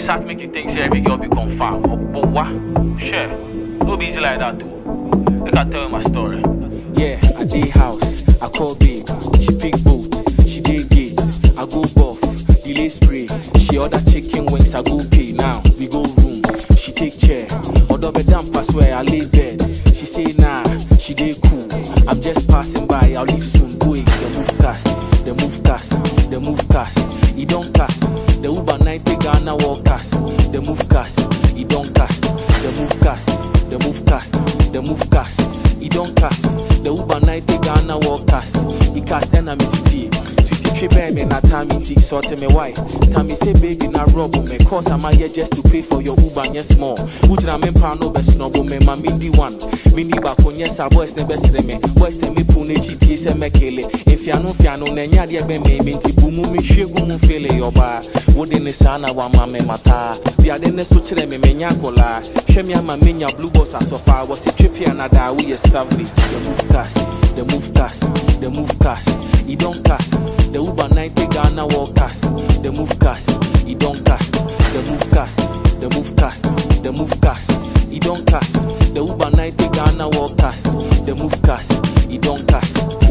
sat make you think say every girl be confirmed. Oh, but what? Sure. No be easy like that too. They can tell you my story. Yeah, I dey house, I call babe. She pick boat, she dey gate. I go buff, delay spray. She order chicken wings, I go pay. Now we go room, she take chair. Order bed down pass where I lay bed. She say nah, she dey cool. I'm just passing by, I'll leave soon. Go the move cast, the move cast, the move cast. He don't cast. The Uber 90 Ghana walk cast. The move cast, he don't cast. The move cast, the move cast, the move cast. He don't cast. The Uber 90 Ghana walk cast. He cast enemy city. Sweetie trip me na time inti sort me why. Time me say baby na rob me. Cause I'm here just to pay for your Uber yes small. Utina me pa no be snob me ma mindi one. Mini back on yes a boys ne best me. Boys te me pune chiti se me kele. If ya no nenya de be me minti bumu me hwegu mu fele yoba. Wode ne sana wa ma me mata. Dia de ne so kire me menya kola. Hwe me ama menya blue boss asofa. Was it trip here na da we is savage. The move cast, the move cast, the move cast. He don't cast. The Uber 90 Ghana walk cast. The move cast, he don't cast. The move cast, the move cast, the move cast. He don't cast. The Uber 90 Ghana walk cast. The move cast, he don't cast.